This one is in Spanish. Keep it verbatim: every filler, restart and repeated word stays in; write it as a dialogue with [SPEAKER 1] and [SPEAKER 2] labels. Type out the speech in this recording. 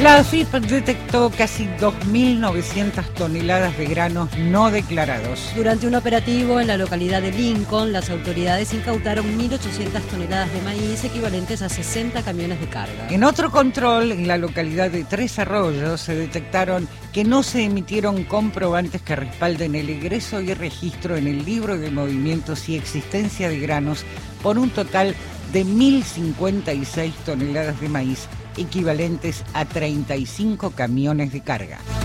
[SPEAKER 1] La AFIP detectó casi dos mil novecientas toneladas de granos no declarados.
[SPEAKER 2] Durante un operativo en la localidad de Lincoln, las autoridades incautaron mil ochocientas toneladas de maíz, equivalentes a sesenta camiones de carga.
[SPEAKER 1] En otro control, en la localidad de Tres Arroyos, se detectaron que no se emitieron comprobantes que respalden el egreso y registro en el libro de movimientos y existencia de granos por un total de mil cincuenta y seis toneladas de maíz, equivalentes a treinta y cinco camiones de carga.